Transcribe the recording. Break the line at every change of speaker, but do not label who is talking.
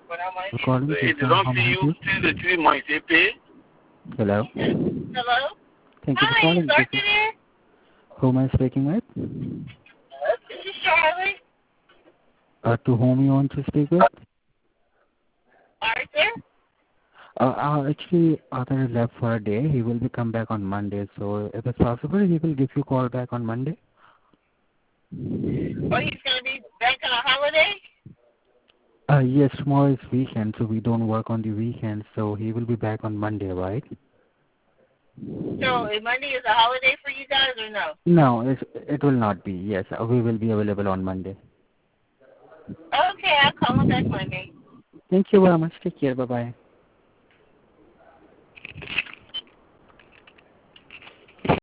We're calling
It
to
is up
how
to
may I help
you
you?
till the 3 months they pay.
Hello.
Hello?
Thank you for
Hi, is
calling. This
Arthur
is
there?
who am I speaking with?
This is Charlie.
To whom you want to speak with?
Arthur?
Actually, Arthur left for a day. He will be come back on Monday. So if it's possible, he will give you a call back on Monday.
Oh, he's going to be back on a holiday?
Yes, tomorrow is weekend, so we don't work on the weekend. So he will be back on Monday, right?
So Monday is a holiday for you guys or no?
No, it will not be. Yes, we will be available on Monday.
Okay, I'll call him back Monday.
Thank you very much. Take care. Bye-bye.